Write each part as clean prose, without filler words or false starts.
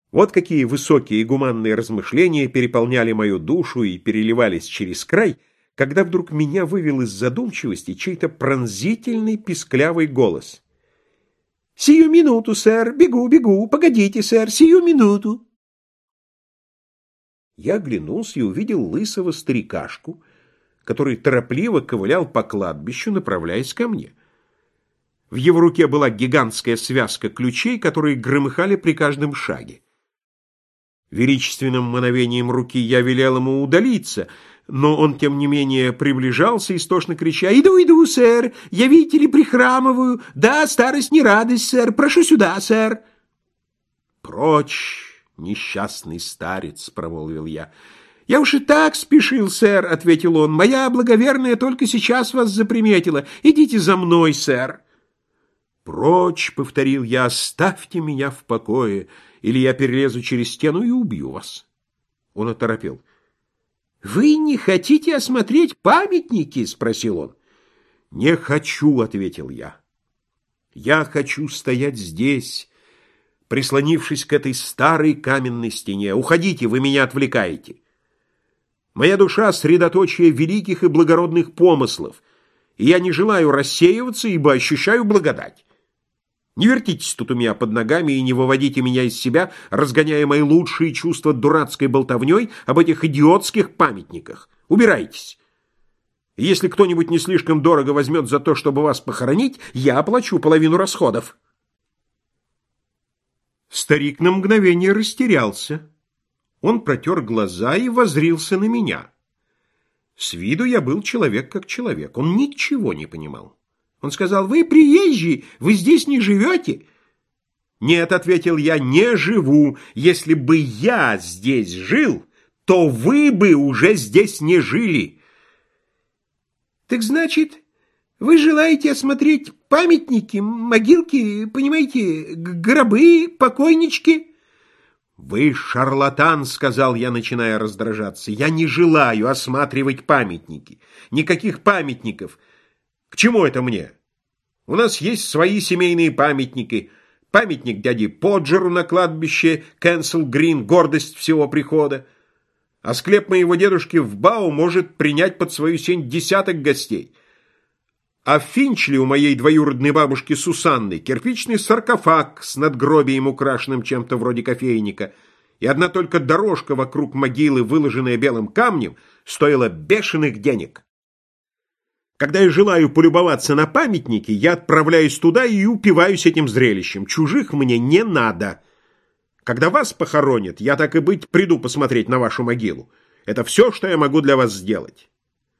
Вот какие высокие и гуманные размышления переполняли мою душу и переливались через край, когда вдруг меня вывел из задумчивости чей-то пронзительный писклявый голос. «Сию минуту, сэр! Бегу, бегу! Погодите, сэр! Сию минуту!» Я оглянулся и увидел лысого старикашку, который торопливо ковылял по кладбищу, направляясь ко мне. В его руке была гигантская связка ключей, которые громыхали при каждом шаге. Величественным мановением руки я велел ему удалиться, но он, тем не менее, приближался, истошно крича: «Иду, иду, сэр! Я, видите ли, прихрамываю! Да, старость не радость, сэр! Прошу сюда, сэр!» «Прочь, несчастный старец!» — промолвил я. «Я уж и так спешил, сэр!» — ответил он. «Моя благоверная только сейчас вас заприметила. Идите за мной, сэр!» «Прочь!» — повторил я. «Оставьте меня в покое, или я перелезу через стену и убью вас!» Он оторопел. «Вы не хотите осмотреть памятники?» — спросил он. «Не хочу», — ответил я. «Я хочу стоять здесь, прислонившись к этой старой каменной стене. Уходите, вы меня отвлекаете. Моя душа — средоточие великих и благородных помыслов, и я не желаю рассеиваться, ибо ощущаю благодать. Не вертитесь тут у меня под ногами и не выводите меня из себя, разгоняя мои лучшие чувства дурацкой болтовней об этих идиотских памятниках. Убирайтесь. И если кто-нибудь не слишком дорого возьмет за то, чтобы вас похоронить, я оплачу половину расходов». Старик на мгновение растерялся. Он протер глаза и воззрился на меня. С виду я был человек как человек. Он ничего не понимал. Он сказал: «Вы приезжий, вы здесь не живете?» «Нет», — ответил я, — «не живу. Если бы я здесь жил, то вы бы уже здесь не жили». «Так значит, вы желаете осмотреть памятники, могилки, понимаете, гробы, покойнички?» «Вы шарлатан», — сказал я, начиная раздражаться. «Я не желаю осматривать памятники. Никаких памятников. К чему это мне? У нас есть свои семейные памятники. Памятник дяде Поджеру на кладбище Кенсел-Грин, гордость всего прихода. А склеп моего дедушки в Бау может принять под свою сень 10 гостей. А в Финчли у моей двоюродной бабушки Сусанны кирпичный саркофаг с надгробием, украшенным чем-то вроде кофейника, и одна только дорожка вокруг могилы, выложенная белым камнем, стоила бешеных денег. Когда я желаю полюбоваться на памятники, я отправляюсь туда и упиваюсь этим зрелищем. Чужих мне не надо. Когда вас похоронят, я, так и быть, приду посмотреть на вашу могилу. Это все, что я могу для вас сделать».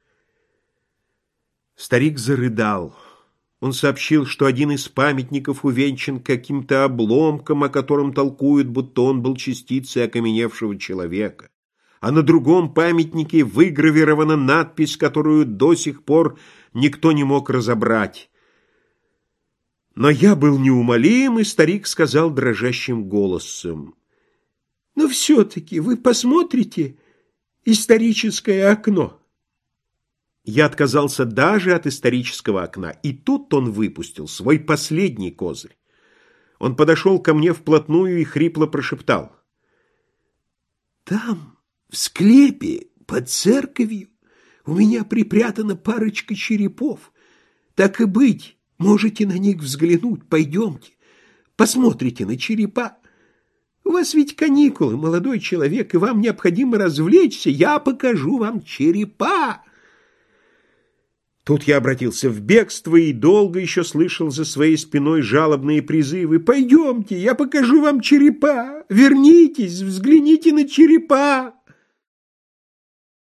Старик зарыдал. Он сообщил, что один из памятников увенчан каким-то обломком, о котором толкуют, будто он был частицей окаменевшего человека. А на другом памятнике выгравирована надпись, которую до сих пор никто не мог разобрать. Но я был неумолим, и старик сказал дрожащим голосом: «Но все-таки вы посмотрите историческое окно». Я отказался даже от исторического окна, и тут он выпустил свой последний козырь. Он подошел ко мне вплотную и хрипло прошептал: «Там, в склепе под церковью, у меня припрятана парочка черепов. Так и быть, можете на них взглянуть, пойдемте, посмотрите на черепа. У вас ведь каникулы, молодой человек, и вам необходимо развлечься. Я покажу вам черепа». Тут я обратился в бегство и долго еще слышал за своей спиной жалобные призывы: «Пойдемте, я покажу вам черепа! Вернитесь, взгляните на черепа!»